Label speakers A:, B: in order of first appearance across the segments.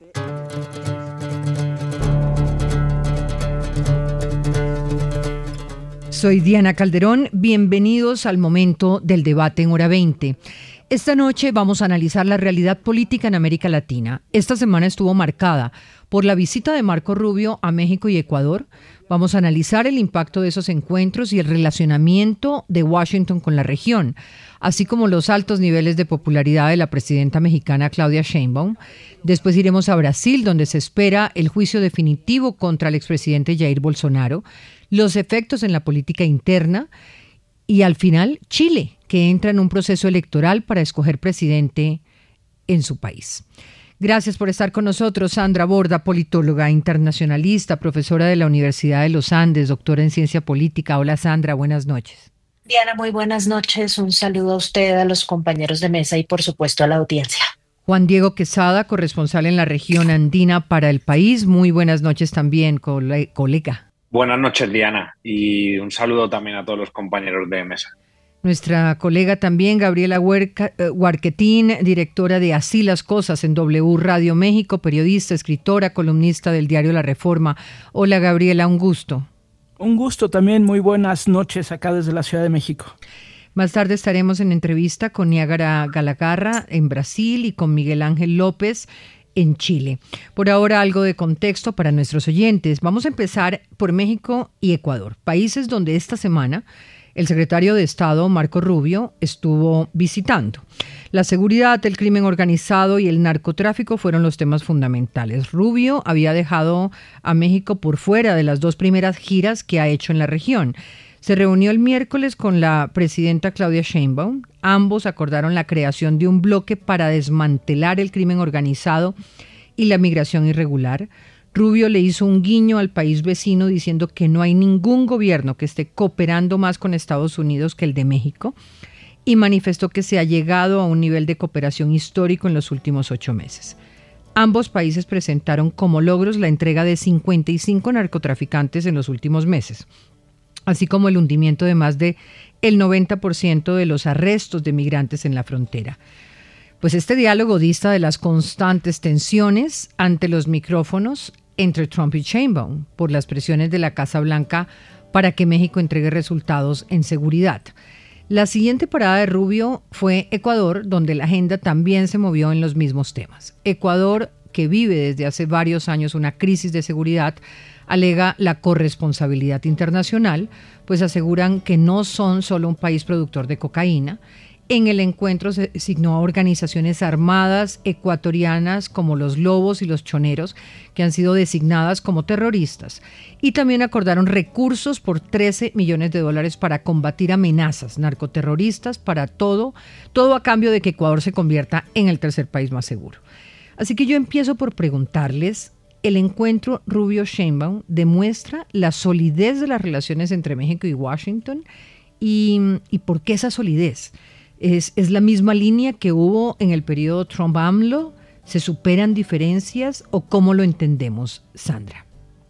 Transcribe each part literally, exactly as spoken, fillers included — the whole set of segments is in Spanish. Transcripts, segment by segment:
A: Soy Diana Calderón, bienvenidos al momento del debate en Hora veinte. Esta noche vamos a analizar la realidad política en América Latina. Esta semana estuvo marcada por la visita de Marco Rubio a México y Ecuador. Vamos a analizar el impacto de esos encuentros y el relacionamiento de Washington con la región, así como los altos niveles de popularidad de la presidenta mexicana Claudia Sheinbaum. Después iremos a Brasil, donde se espera el juicio definitivo contra el expresidente Jair Bolsonaro, los efectos en la política interna y al final Chile, que entra en un proceso electoral para escoger presidente en su país. Gracias por estar con nosotros, Sandra Borda, politóloga, internacionalista, profesora de la Universidad de los Andes, doctora en ciencia política. Hola Sandra, buenas noches.
B: Diana, muy buenas noches. Un saludo a usted, a los compañeros de mesa y por supuesto a la audiencia.
A: Juan Diego Quesada, corresponsal en la región andina para El País. Muy buenas noches también, cole- colega.
C: Buenas noches, Diana, y un saludo también a todos los compañeros de mesa.
A: Nuestra colega también, Gabriela Huerca, eh, Huarquetín, directora de Así las Cosas en W Radio México, periodista, escritora, columnista del diario La Reforma. Hola Gabriela, un gusto.
D: Un gusto también, muy buenas noches acá desde la Ciudad de México.
A: Más tarde estaremos en entrevista con Niágara Galagarra en Brasil y con Miguel Ángel López en Chile. Por ahora, algo de contexto para nuestros oyentes. Vamos a empezar por México y Ecuador, países donde esta semana el secretario de Estado, Marco Rubio, estuvo visitando. La seguridad, el crimen organizado y el narcotráfico fueron los temas fundamentales. Rubio había dejado a México por fuera de las dos primeras giras que ha hecho en la región. Se reunió el miércoles con la presidenta Claudia Sheinbaum. Ambos acordaron la creación de un bloque para desmantelar el crimen organizado y la migración irregular. Rubio le hizo un guiño al país vecino diciendo que no hay ningún gobierno que esté cooperando más con Estados Unidos que el de México y manifestó que se ha llegado a un nivel de cooperación histórico en los últimos ocho meses. Ambos países presentaron como logros la entrega de cincuenta y cinco narcotraficantes en los últimos meses, así como el hundimiento de más de el noventa por ciento de los arrestos de migrantes en la frontera. Pues este diálogo dista de las constantes tensiones ante los micrófonos entre Trump y Sheinbaum por las presiones de la Casa Blanca para que México entregue resultados en seguridad. La siguiente parada de Rubio fue Ecuador, donde la agenda también se movió en los mismos temas. Ecuador, que vive desde hace varios años una crisis de seguridad, alega la corresponsabilidad internacional, pues aseguran que no son solo un país productor de cocaína. En el encuentro se signó a organizaciones armadas ecuatorianas como los Lobos y los Choneros, que han sido designadas como terroristas, y también acordaron recursos por trece millones de dólares para combatir amenazas narcoterroristas, para todo, todo a cambio de que Ecuador se convierta en el tercer país más seguro. Así que yo empiezo por preguntarles, ¿el encuentro Rubio-Sheinbaum demuestra la solidez de las relaciones entre México y Washington? ¿Y, y por qué esa solidez? ¿Es, ¿Es la misma línea que hubo en el periodo Trump-AMLO? ¿Se superan diferencias o cómo lo entendemos, Sandra?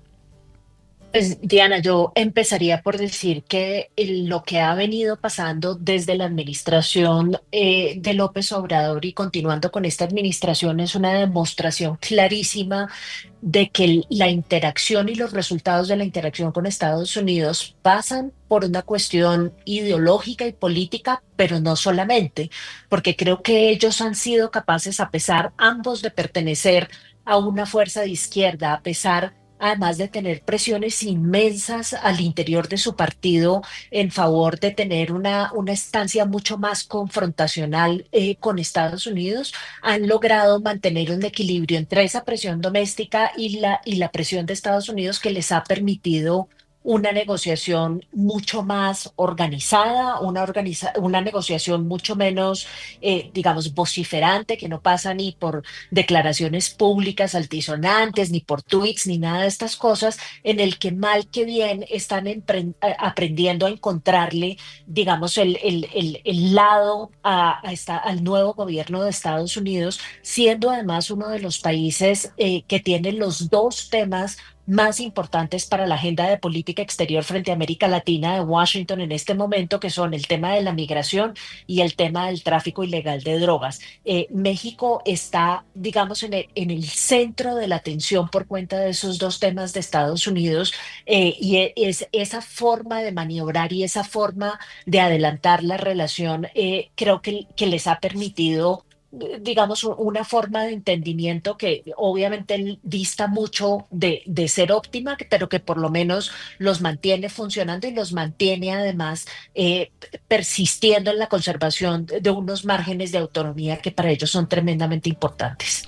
B: Pues, Diana, yo empezaría por decir que el- lo que ha venido pasando desde la administración eh, de López Obrador y continuando con esta administración es una demostración clarísima de que el- la interacción y los resultados de la interacción con Estados Unidos pasan por una cuestión ideológica y política, pero no solamente, porque creo que ellos han sido capaces, a pesar ambos de pertenecer a una fuerza de izquierda, a pesar además de tener presiones inmensas al interior de su partido en favor de tener una, una estancia mucho más confrontacional eh, con Estados Unidos, han logrado mantener un equilibrio entre esa presión doméstica y la, y la presión de Estados Unidos que les ha permitido una negociación mucho más organizada, una, organiza- una negociación mucho menos, eh, digamos, vociferante, que no pasa ni por declaraciones públicas altisonantes, ni por tweets, ni nada de estas cosas, en el que mal que bien están empre- a- aprendiendo a encontrarle, digamos, el, el- el- el lado a, a esta- al nuevo gobierno de Estados Unidos, siendo además uno de los países eh, que tiene los dos temas más importantes para la agenda de política exterior frente a América Latina de Washington en este momento, que son el tema de la migración y el tema del tráfico ilegal de drogas. Eh, México está, digamos, en el, en el centro de la atención por cuenta de esos dos temas de Estados Unidos, eh, y e- es esa forma de maniobrar y esa forma de adelantar la relación, eh, creo que, que les ha permitido, eh, digamos, u- una forma de entendimiento que obviamente dista mucho de, de ser óptima, pero que por lo menos los mantiene funcionando y los mantiene además, eh, persistiendo en la conservación de unos márgenes de autonomía que para ellos son tremendamente importantes.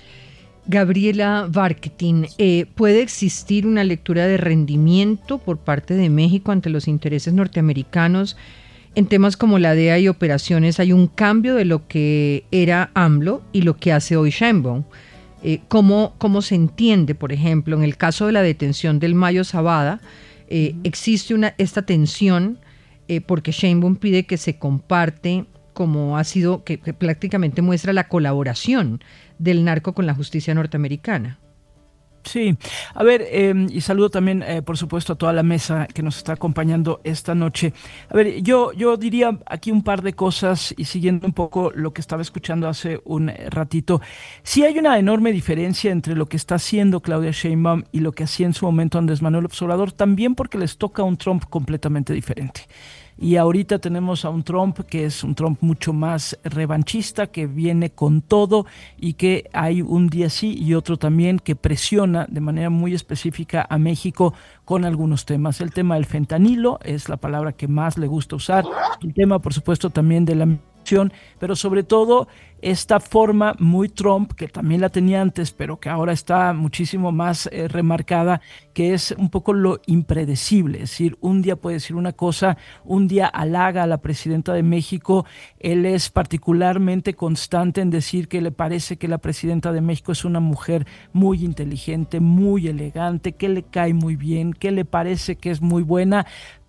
A: Gabriela Barquetín, eh, ¿puede existir una lectura de rendimiento por parte de México ante los intereses norteamericanos en temas como la D E A y operaciones? Hay un cambio de lo que era AMLO y lo que hace hoy Sheinbaum. Eh, ¿cómo, ¿Cómo se entiende, por ejemplo, en el caso de la detención del Mayo Zambada, eh, existe una, esta tensión eh, porque Sheinbaum pide que se comparte, como ha sido, que, que prácticamente muestra la colaboración del narco con la justicia norteamericana?
D: Sí, a ver, eh, y saludo también, eh, por supuesto, a toda la mesa que nos está acompañando esta noche. A ver, yo, yo diría aquí un par de cosas y siguiendo un poco lo que estaba escuchando hace un ratito. Sí hay una enorme diferencia entre lo que está haciendo Claudia Sheinbaum y lo que hacía en su momento Andrés Manuel López Obrador, también porque les toca un Trump completamente diferente. Y ahorita tenemos a un Trump que es un Trump mucho más revanchista, que viene con todo y que hay un día sí y otro también que presiona de manera muy específica a México con algunos temas. El tema del fentanilo es la palabra que más le gusta usar. El tema, por supuesto, también de la migración, pero sobre todo esta forma muy Trump, que también la tenía antes, pero que ahora está muchísimo más eh, remarcada, que es un poco lo impredecible. Es decir, un día puede decir una cosa, un día halaga a la presidenta de México. Él es particularmente constante en decir que le parece que la presidenta de México es una mujer muy inteligente, muy elegante, que le cae muy bien, que le parece que es muy buena.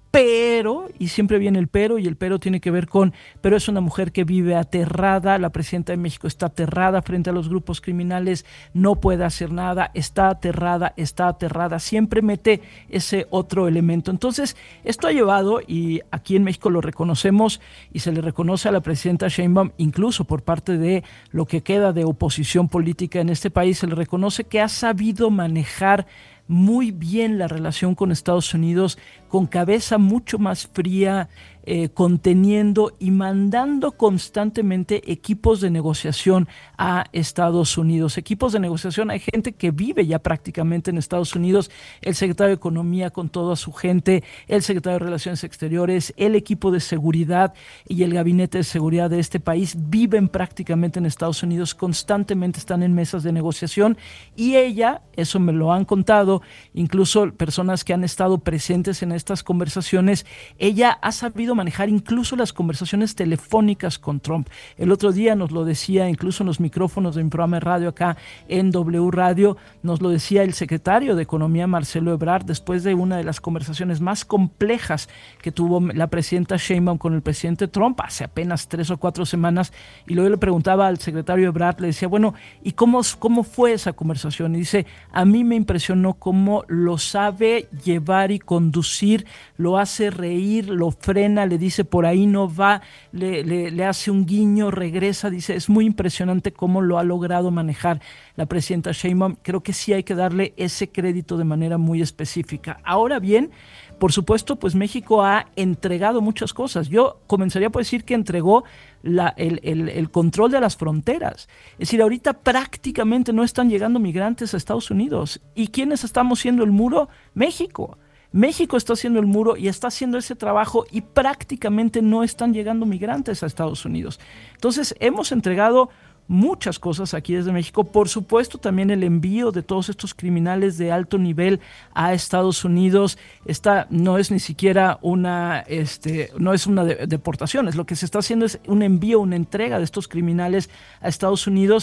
D: Pero, y siempre viene el pero, y el pero tiene que ver con, pero es una mujer que vive aterrada, la presidenta de México está aterrada frente a los grupos criminales, no puede hacer nada, está aterrada, está aterrada, siempre mete ese otro elemento. Entonces, esto ha llevado, y aquí en México lo reconocemos, y se le reconoce a la presidenta Sheinbaum, incluso por parte de lo que queda de oposición política en este país, se le reconoce que ha sabido manejar muy bien la relación con Estados Unidos, con cabeza mucho más fría, eh, conteniendo y mandando constantemente equipos de negociación a Estados Unidos. Equipos de negociación, hay gente que vive ya prácticamente en Estados Unidos, el secretario de Economía con toda su gente, el secretario de Relaciones Exteriores, el equipo de seguridad y el gabinete de seguridad de este país viven prácticamente en Estados Unidos, constantemente están en mesas de negociación, y ella, eso me lo han contado, incluso personas que han estado presentes en estas conversaciones, ella ha sabido manejar incluso las conversaciones telefónicas con Trump. El otro día nos lo decía, incluso en los micrófonos de mi programa de radio acá en W Radio, nos lo decía el secretario de Economía, Marcelo Ebrard, después de una de las conversaciones más complejas que tuvo la presidenta Sheinbaum con el presidente Trump hace apenas tres o cuatro semanas, y luego le preguntaba al secretario Ebrard, le decía, bueno, ¿y cómo, cómo fue esa conversación? Y dice, a mí me impresionó cómo lo sabe llevar y conducir, lo hace reír, lo frena, le dice por ahí no va, le, le, le hace un guiño, regresa, dice, es muy impresionante cómo lo ha logrado manejar la presidenta Sheinbaum. Creo que sí hay que darle ese crédito de manera muy específica. Ahora bien, por supuesto, pues México ha entregado muchas cosas. Yo comenzaría por decir que entregó la, el, el, el control de las fronteras. Es decir, ahorita prácticamente no están llegando migrantes a Estados Unidos. ¿Y quiénes estamos haciendo el muro? México. México está haciendo el muro y está haciendo ese trabajo, y prácticamente no están llegando migrantes a Estados Unidos. Entonces, hemos entregado muchas cosas aquí desde México. Por supuesto, también el envío de todos estos criminales de alto nivel a Estados Unidos. Esta no es ni siquiera una, este, no es una de, deportación. Es lo que se está haciendo es un envío, una entrega de estos criminales a Estados Unidos.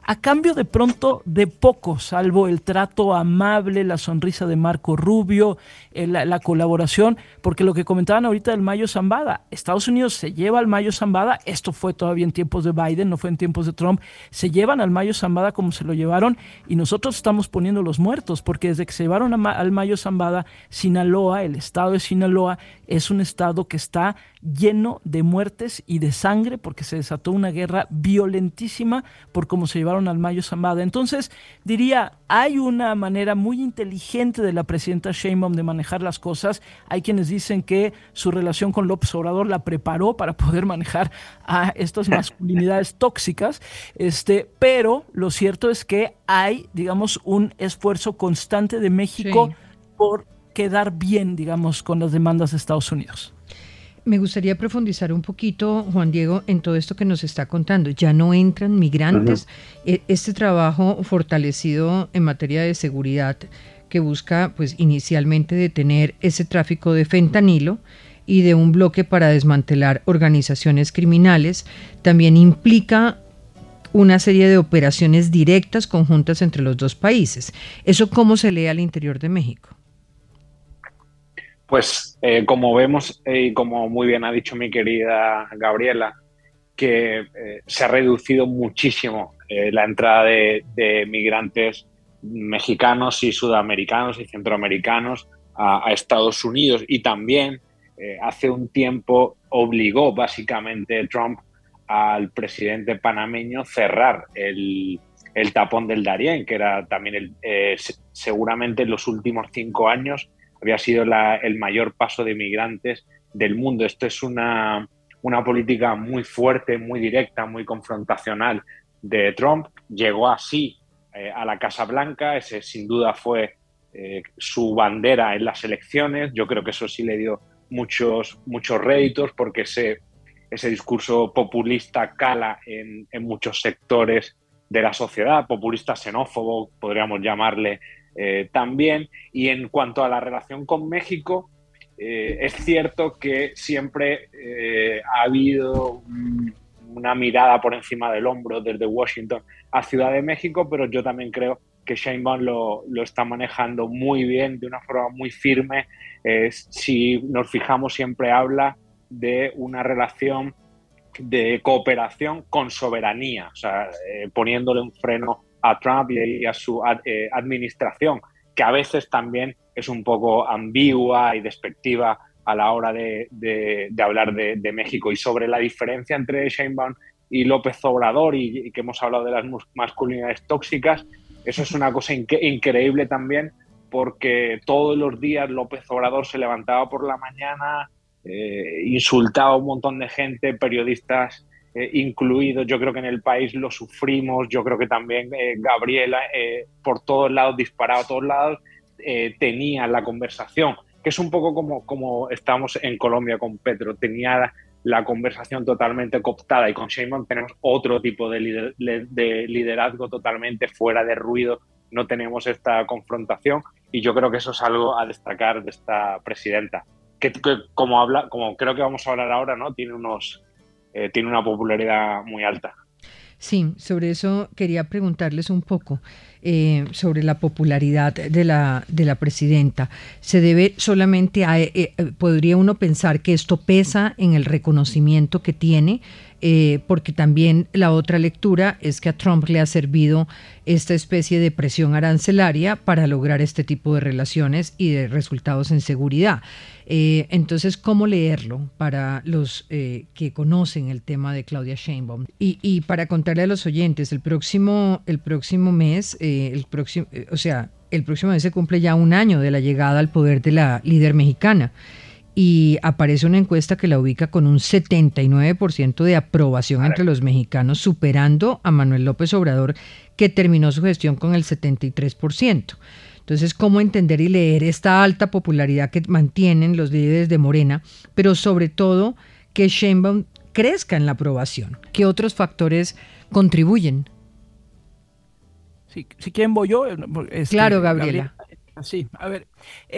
D: a cambio de pronto de poco, salvo el trato amable, la sonrisa de Marco Rubio, eh, la, la colaboración, porque lo que comentaban ahorita del Mayo Zambada, Estados Unidos se lleva al Mayo Zambada, esto fue todavía en tiempos de Biden, no fue en tiempos de Trump, se llevan al Mayo Zambada como se lo llevaron y nosotros estamos poniendo los muertos, porque desde que se llevaron a Ma- al Mayo Zambada, Sinaloa, el estado de Sinaloa, es un estado que está lleno de muertes y de sangre porque se desató una guerra violentísima por cómo se llevaron al Mayo Zambada. Entonces, diría, hay una manera muy inteligente de la presidenta Sheinbaum de manejar las cosas. Hay quienes dicen que su relación con López Obrador la preparó para poder manejar a estas masculinidades tóxicas, este, pero lo cierto es que hay, digamos, un esfuerzo constante de México
A: Sí.
D: por quedar bien, digamos, con las demandas de Estados Unidos.
A: Me gustaría profundizar un poquito, Juan Diego, en todo esto que nos está contando. Ya no entran migrantes. Uh-huh. Este trabajo fortalecido en materia de seguridad que busca, pues, inicialmente detener ese tráfico de fentanilo y de un bloque para desmantelar organizaciones criminales, también implica una serie de operaciones directas conjuntas entre los dos países. ¿Eso cómo se lee al interior de México?
C: Pues eh, como vemos y eh, como muy bien ha dicho mi querida Gabriela, que eh, se ha reducido muchísimo eh, la entrada de, de migrantes mexicanos y sudamericanos y centroamericanos a, a Estados Unidos, y también eh, hace un tiempo obligó básicamente Trump al presidente panameño cerrar el, el tapón del Darién, que era también el, eh, seguramente en los últimos cinco años había sido la, el mayor paso de migrantes del mundo. Esto es una, una política muy fuerte, muy directa, muy confrontacional de Trump. Llegó así eh, a la Casa Blanca, ese sin duda fue eh, su bandera en las elecciones. Yo creo que eso sí le dio muchos, muchos réditos, porque ese, ese discurso populista cala en, en muchos sectores de la sociedad, populista xenófobo, podríamos llamarle Eh, también. Y en cuanto a la relación con México, eh, es cierto que siempre eh, ha habido un, una mirada por encima del hombro desde Washington a Ciudad de México, pero yo también creo que Sheinbaum lo, lo está manejando muy bien, de una forma muy firme. Eh, si nos fijamos, siempre habla de una relación de cooperación con soberanía, o sea, eh, poniéndole un freno a Trump y a su ad, eh, administración, que a veces también es un poco ambigua y despectiva a la hora de, de, de hablar de, de México. Y sobre la diferencia entre Sheinbaum y López Obrador, y, y que hemos hablado de las masculinidades tóxicas, eso es una cosa inque- increíble también, porque todos los días López Obrador se levantaba por la mañana, eh, insultaba a un montón de gente, periodistas Eh, incluidos. Yo creo que en el país lo sufrimos. Yo creo que también eh, Gabriela, eh, por todos lados, disparado a todos lados, eh, tenía la conversación, que es un poco como, como estamos en Colombia con Petro, tenía la, la conversación totalmente cooptada, y con Sheinbaum tenemos otro tipo de, lider, de liderazgo totalmente fuera de ruido, no tenemos esta confrontación, y yo creo que eso es algo a destacar de esta presidenta, que, que como, habla, como creo que vamos a hablar ahora, ¿no? Tiene unos Eh, tiene una popularidad muy alta.
A: Sí, sobre eso quería preguntarles un poco, eh, sobre la popularidad de la, de la presidenta. ¿Se debe solamente a, eh, eh, podría uno pensar que esto pesa en el reconocimiento que tiene? Eh, porque también la otra lectura es que a Trump le ha servido esta especie de presión arancelaria para lograr este tipo de relaciones y de resultados en seguridad. Eh, entonces, ¿cómo leerlo para los eh, que conocen el tema de Claudia Sheinbaum? Y, y para contarle a los oyentes, el próximo, el próximo mes, eh, el próximo, eh, o sea, el próximo mes se cumple ya un año de la llegada al poder de la líder mexicana. Y aparece una encuesta que la ubica con un setenta y nueve por ciento de aprobación entre los mexicanos, superando a Manuel López Obrador, que terminó su gestión con el setenta y tres por ciento. Entonces, ¿cómo entender y leer esta alta popularidad que mantienen los líderes de Morena, pero sobre todo que Sheinbaum crezca en la aprobación? ¿Qué otros factores contribuyen?
D: Si, si quieren voy yo. Este,
A: claro, Gabriela.
D: Gabriela. Sí, a ver, eh,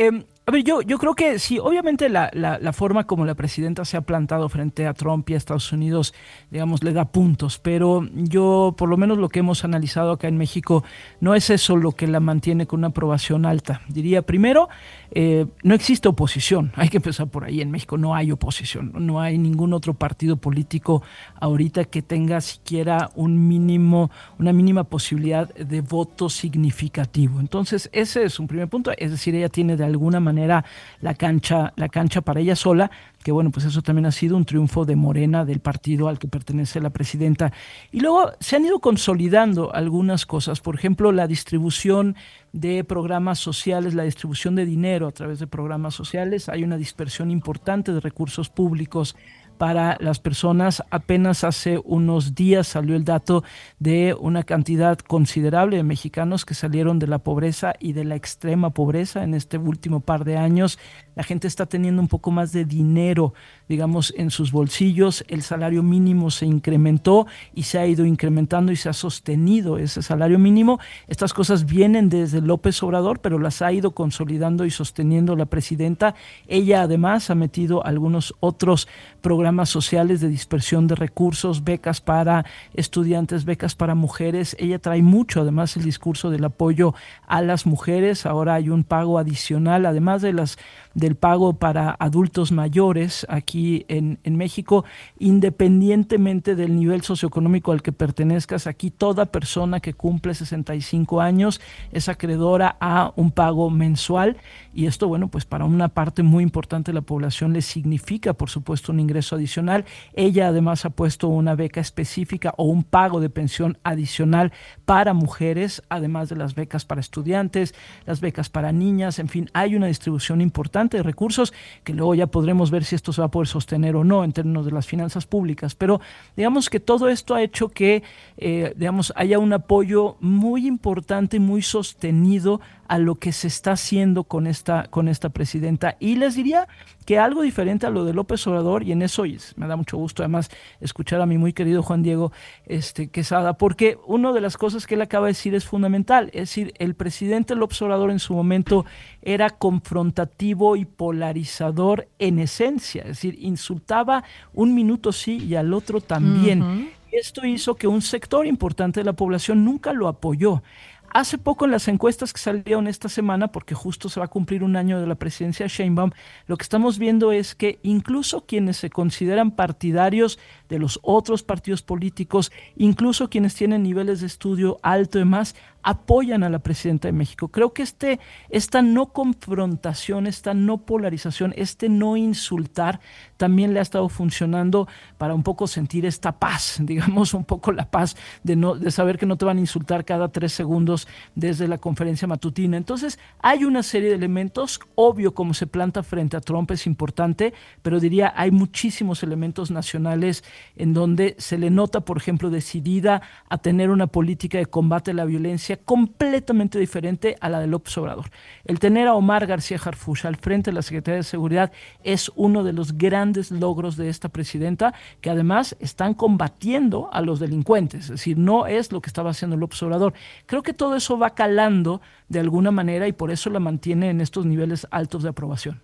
D: A ver, yo, yo creo que sí, obviamente la, la, la forma como la presidenta se ha plantado frente a Trump y a Estados Unidos, digamos, le da puntos, pero yo, por lo menos lo que hemos analizado acá en México, no es eso lo que la mantiene con una aprobación alta. Diría, primero, eh, no existe oposición, hay que empezar por ahí, en México no hay oposición, no hay ningún otro partido político ahorita que tenga siquiera un mínimo, una mínima posibilidad de voto significativo. Entonces, ese es un primer punto, es decir, ella tiene de alguna manera la cancha, la cancha para ella sola, que bueno, pues eso también ha sido un triunfo de Morena, del partido al que pertenece la presidenta. Y luego se han ido consolidando algunas cosas, por ejemplo, la distribución de programas sociales, la distribución de dinero a través de programas sociales, hay una dispersión importante de recursos públicos para las personas. Apenas hace unos días salió el dato de una cantidad considerable de mexicanos que salieron de la pobreza y de la extrema pobreza en este último par de años. La gente está teniendo un poco más de dinero, digamos, en sus bolsillos. El salario mínimo se incrementó y se ha ido incrementando y se ha sostenido ese salario mínimo. Estas cosas vienen desde López Obrador, pero las ha ido consolidando y sosteniendo la presidenta. Ella además ha metido algunos otros programas sociales de dispersión de recursos, becas para estudiantes, becas para mujeres. Ella trae mucho, además, el discurso del apoyo a las mujeres. Ahora hay un pago adicional, además de las del pago para adultos mayores aquí en, en México, independientemente del nivel socioeconómico al que pertenezcas. Aquí toda persona que cumple sesenta y cinco años es acreedora a un pago mensual, y esto, bueno, pues para una parte muy importante de la población le significa, por supuesto, un ingreso adicional. Ella además ha puesto una beca específica o un pago de pensión adicional para mujeres, además de las becas para estudiantes, las becas para niñas. En fin, hay una distribución importante de recursos que luego ya podremos ver si esto se va a poder sostener o no en términos de las finanzas públicas, pero digamos que todo esto ha hecho que eh, digamos haya un apoyo muy importante, muy sostenido a lo que se está haciendo con esta, con esta presidenta. Y les diría que algo diferente a lo de López Obrador, y en eso y me da mucho gusto además escuchar a mi muy querido Juan Diego este, Quesada, porque una de las cosas que él acaba de decir es fundamental. Es decir, el presidente López Obrador en su momento era confrontativo y polarizador en esencia, es decir, insultaba un minuto sí y al otro también. Uh-huh. Esto hizo que un sector importante de la población nunca lo apoyó. Hace poco en las encuestas que salieron esta semana, porque justo se va a cumplir un año de la presidencia de Sheinbaum, lo que estamos viendo es que incluso quienes se consideran partidarios de los otros partidos políticos, incluso quienes tienen niveles de estudio alto y más, apoyan a la presidenta de México. Creo que este, esta no confrontación, esta no polarización, este no insultar, también le ha estado funcionando para un poco sentir esta paz, digamos, un poco la paz de, no, de saber que no te van a insultar cada tres segundos desde la conferencia matutina. Entonces, hay una serie de elementos, obvio, como se planta frente a Trump es importante, pero diría, hay muchísimos elementos nacionales en donde se le nota, por ejemplo, decidida a tener una política de combate a la violencia completamente diferente a la de López Obrador. El tener a Omar García Harfuch al frente de la Secretaría de Seguridad es uno de los grandes logros de esta presidenta, que además están combatiendo a los delincuentes, es decir, no es lo que estaba haciendo López Obrador. Creo que todo eso va calando de alguna manera y por eso la mantiene en estos niveles altos de aprobación.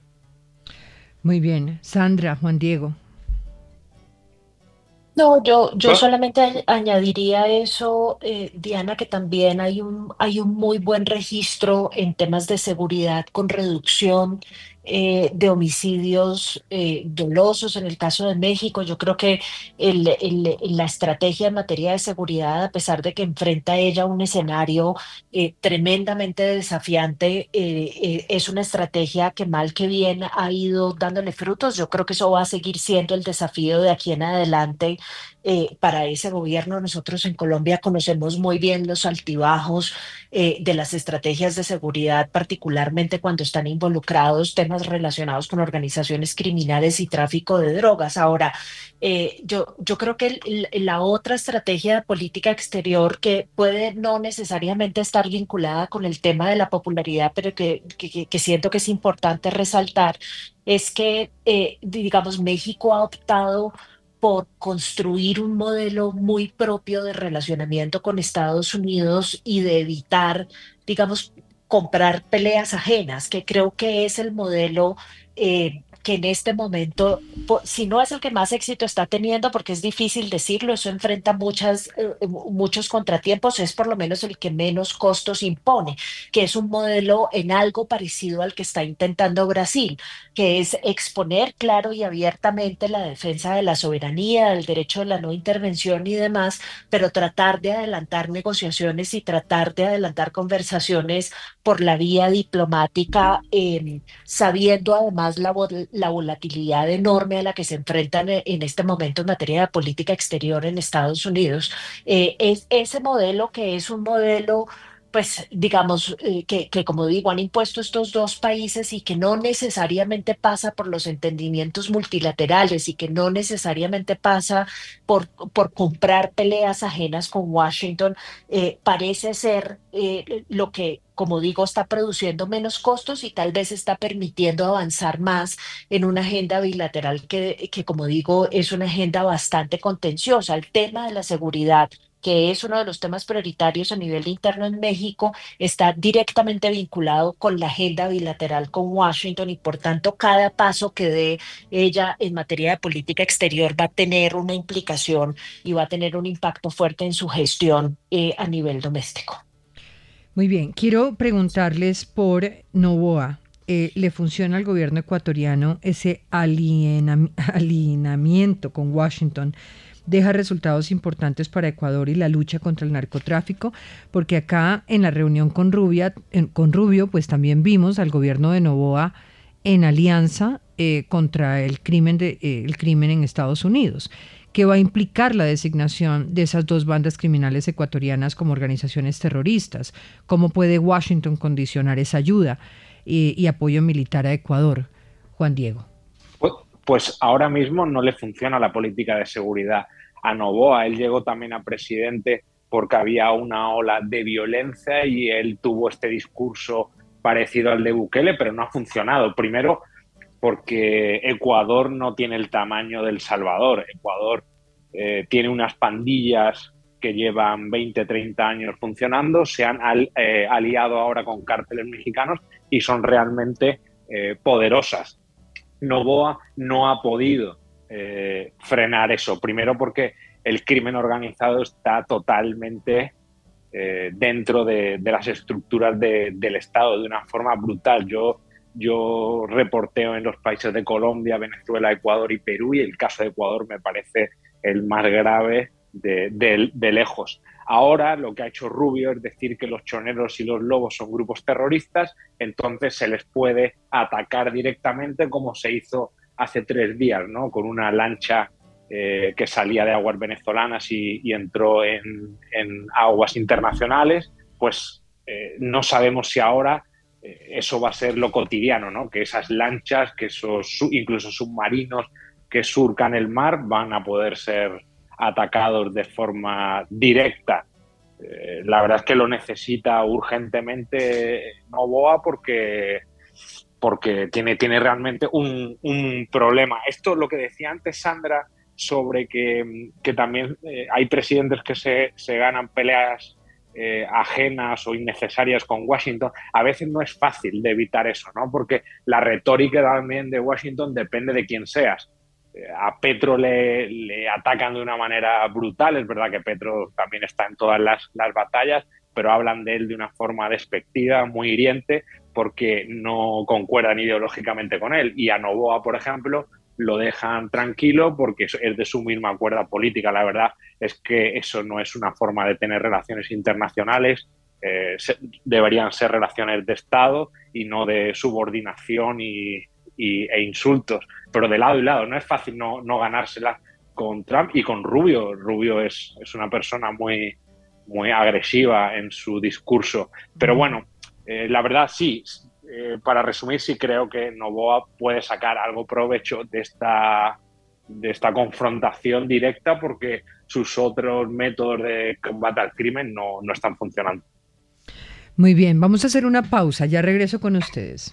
A: Muy bien. Sandra, Juan Diego.
B: No, yo, yo solamente añ- añadiría eso, eh, Diana, que también hay un, hay un muy buen registro en temas de seguridad con reducción eh, de homicidios eh, dolosos en el caso de México. Yo creo que el- el- la estrategia en materia de seguridad, a pesar de que enfrenta ella un escenario eh, tremendamente desafiante, eh, eh, es una estrategia que mal que bien ha ido dándole frutos. Yo creo que eso va a seguir siendo el desafío de aquí en adelante eh, para ese gobierno. Nosotros en Colombia conocemos muy bien los altibajos eh, de las estrategias de seguridad, particularmente cuando están involucrados temas relacionados con organizaciones criminales y tráfico de drogas. Ahora, eh, yo, yo creo que el- el- la otra estrategia de política exterior que puede no necesariamente estar vinculada con el tema de la popularidad, pero que, que, que- que siento que es importante resaltar, es que, eh, digamos, México ha optado por construir un modelo muy propio de relacionamiento con Estados Unidos y de evitar, digamos, comprar peleas ajenas, que creo que es el modelo eh, que en este momento, po- si no es el que más éxito está teniendo, porque es difícil decirlo, eso enfrenta muchas, eh, mu- muchos contratiempos, es por lo menos el que menos costos impone, que es un modelo en algo parecido al que está intentando Brasil, que es exponer claro y abiertamente la defensa de la soberanía, del derecho de la no intervención y demás, pero tratar de adelantar negociaciones y tratar de adelantar conversaciones por la vía diplomática, em, sabiendo además la, vol- la volatilidad enorme a la que se enfrentan e- en este momento en materia de política exterior en Estados Unidos. Eh, es ese modelo que es un modelo, pues digamos, eh, que, que como digo, han impuesto estos dos países y que no necesariamente pasa por los entendimientos multilaterales y que no necesariamente pasa por, por comprar peleas ajenas con Washington, eh, parece ser eh, lo que, como digo, está produciendo menos costos y tal vez está permitiendo avanzar más en una agenda bilateral que, que, como digo, es una agenda bastante contenciosa. El tema de la seguridad, que es uno de los temas prioritarios a nivel interno en México, está directamente vinculado con la agenda bilateral con Washington y por tanto cada paso que dé ella en materia de política exterior va a tener una implicación y va a tener un impacto fuerte en su gestión eh, a nivel doméstico.
A: Muy bien, quiero preguntarles por Noboa. Eh, ¿le funciona al gobierno ecuatoriano ese alienam- alineamiento con Washington? ¿Deja resultados importantes para Ecuador y la lucha contra el narcotráfico? Porque acá en la reunión con, Rubia, en- con Rubio, pues también vimos al gobierno de Noboa en alianza eh, contra el crimen, de, eh, el crimen en Estados Unidos, que va a implicar la designación de esas dos bandas criminales ecuatorianas como organizaciones terroristas. ¿Cómo puede Washington condicionar esa ayuda y, y apoyo militar a Ecuador? Juan Diego.
C: Pues, pues ahora mismo no le funciona la política de seguridad a Noboa. Él llegó también a presidente porque había una ola de violencia y él tuvo este discurso parecido al de Bukele, pero no ha funcionado. Primero, porque Ecuador no tiene el tamaño del Salvador. Ecuador eh, tiene unas pandillas que llevan veinte, treinta años funcionando, se han al, eh, aliado ahora con cárteles mexicanos y son realmente eh, poderosas. Noboa no ha podido eh, frenar eso. Primero porque el crimen organizado está totalmente eh, dentro de, de, las estructuras de, del Estado de una forma brutal. Yo, yo reporteo en los países de Colombia, Venezuela, Ecuador y Perú y el caso de Ecuador me parece el más grave de, de, de lejos. Ahora lo que ha hecho Rubio es decir que los choneros y los lobos son grupos terroristas, entonces se les puede atacar directamente como se hizo hace tres días, ¿no? Con una lancha eh, que salía de aguas venezolanas y, y entró en, en aguas internacionales, pues eh, no sabemos si ahora eh, eso va a ser lo cotidiano, ¿no? Que esas lanchas, que esos incluso submarinos que surcan el mar van a poder ser atacados de forma directa. Eh, la verdad es que lo necesita urgentemente Noboa porque, porque tiene, tiene realmente un, un problema. Esto es lo que decía antes Sandra sobre que, que también eh, hay presidentes que se, se ganan peleas eh, ajenas o innecesarias con Washington. A veces no es fácil de evitar eso, ¿no? Porque la retórica también de Washington depende de quién seas. A Petro le, le atacan de una manera brutal, es verdad que Petro también está en todas las, las batallas, pero hablan de él de una forma despectiva, muy hiriente, porque no concuerdan ideológicamente con él. Y a Noboa, por ejemplo, lo dejan tranquilo porque es de su misma cuerda política. La verdad es que eso no es una forma de tener relaciones internacionales, eh, se, deberían ser relaciones de Estado y no de subordinación y, y, e insultos. Pero de lado y lado, no es fácil no, no ganársela con Trump y con Rubio. Rubio es, es una persona muy, muy agresiva en su discurso. Pero bueno, eh, la verdad sí, eh, para resumir, sí creo que Noboa puede sacar algo provecho de esta, de esta confrontación directa porque sus otros métodos de combate al crimen no, no están funcionando.
A: Muy bien, vamos a hacer una pausa, ya regreso con ustedes.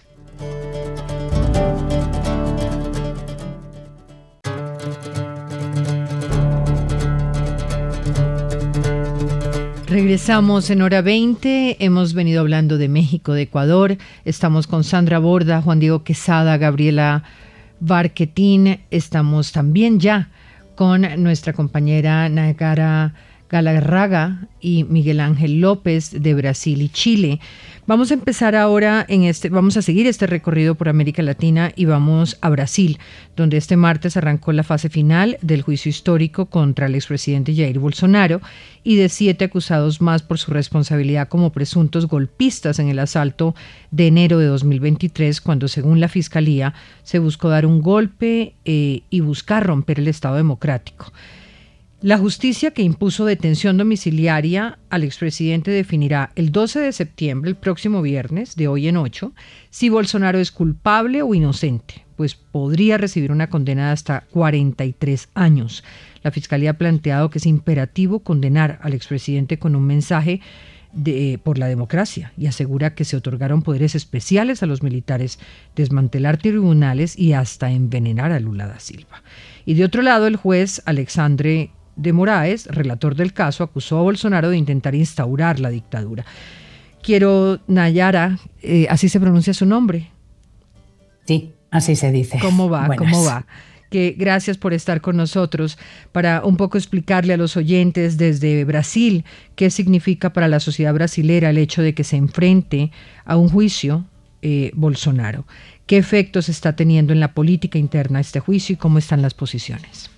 A: Regresamos en hora veinte, hemos venido hablando de México, de Ecuador, estamos con Sandra Borda, Juan Diego Quesada, Gabriela Barquetín, estamos también ya con nuestra compañera Nayara Galarraga y Miguel Ángel López de Brasil y Chile. Vamos a empezar ahora en este, vamos a seguir este recorrido por América Latina y vamos a Brasil, donde este martes arrancó la fase final del juicio histórico contra el expresidente Jair Bolsonaro y de siete acusados más por su responsabilidad como presuntos golpistas en el asalto de enero de dos mil veintitrés, cuando según la Fiscalía se buscó dar un golpe eh, y buscar romper el Estado democrático. La justicia que impuso detención domiciliaria al expresidente definirá el doce de septiembre, el próximo viernes, de hoy en ocho, si Bolsonaro es culpable o inocente, pues podría recibir una condena de hasta cuarenta y tres años. La Fiscalía ha planteado que es imperativo condenar al expresidente con un mensaje de, por la democracia y asegura que se otorgaron poderes especiales a los militares, desmantelar tribunales y hasta envenenar a Lula da Silva. Y de otro lado, el juez Alexandre de Moraes, relator del caso, acusó a Bolsonaro de intentar instaurar la dictadura. Quiero, Nayara, eh, ¿así se pronuncia su nombre?
E: Sí, así se dice.
A: ¿Cómo va?
E: Buenas.
A: ¿Cómo va? Que gracias por estar con nosotros para un poco explicarle a los oyentes desde Brasil qué significa para la sociedad brasilera el hecho de que se enfrente a un juicio eh, Bolsonaro. ¿Qué efectos está teniendo en la política interna este juicio y cómo están las posiciones?